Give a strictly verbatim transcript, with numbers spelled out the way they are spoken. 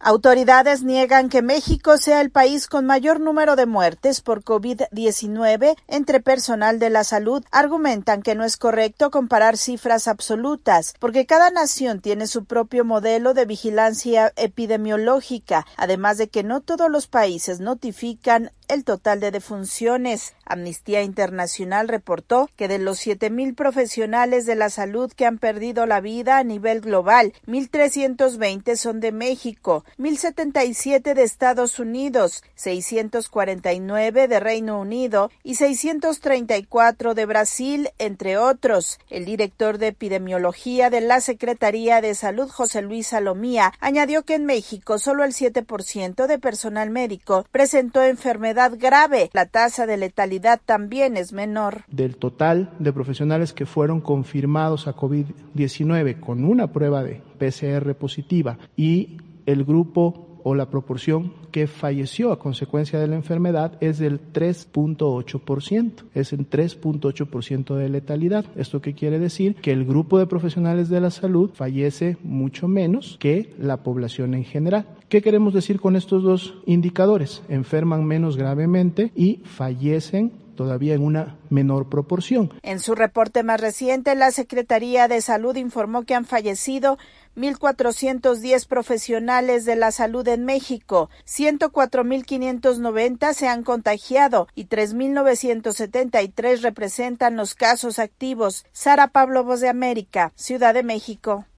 Autoridades niegan que México sea el país con mayor número de muertes por COVID diecinueve entre personal de la salud. Argumentan que no es correcto comparar cifras absolutas, porque cada nación tiene su propio modelo de vigilancia epidemiológica, además de que no todos los países notifican el total de defunciones. Amnistía Internacional reportó que de los siete mil profesionales de la salud que han perdido la vida a nivel global, mil trescientos veinte son de México, mil setenta y siete de Estados Unidos, seiscientos cuarenta y nueve de Reino Unido y seiscientos treinta y cuatro de Brasil, entre otros. El director de epidemiología de la Secretaría de Salud, José Luis Salomía, añadió que en México solo el siete por ciento de personal médico presentó enfermedad grave. La tasa de letalidad también es menor. Del total de profesionales que fueron confirmados a COVID diecinueve con una prueba de P C R positiva y el grupo o la proporción que falleció a consecuencia de la enfermedad es del tres punto ocho por ciento, es el tres punto ocho por ciento de letalidad. ¿Esto qué quiere decir? Que el grupo de profesionales de la salud fallece mucho menos que la población en general. ¿Qué queremos decir con estos dos indicadores? Enferman menos gravemente y fallecen todavía en una menor proporción. En su reporte más reciente, la Secretaría de Salud informó que han fallecido mil cuatrocientos diez profesionales de la salud en México, ciento cuatro mil quinientos noventa se han contagiado y tres mil novecientos setenta y tres representan los casos activos. Sara Pablo, Voz de América, Ciudad de México.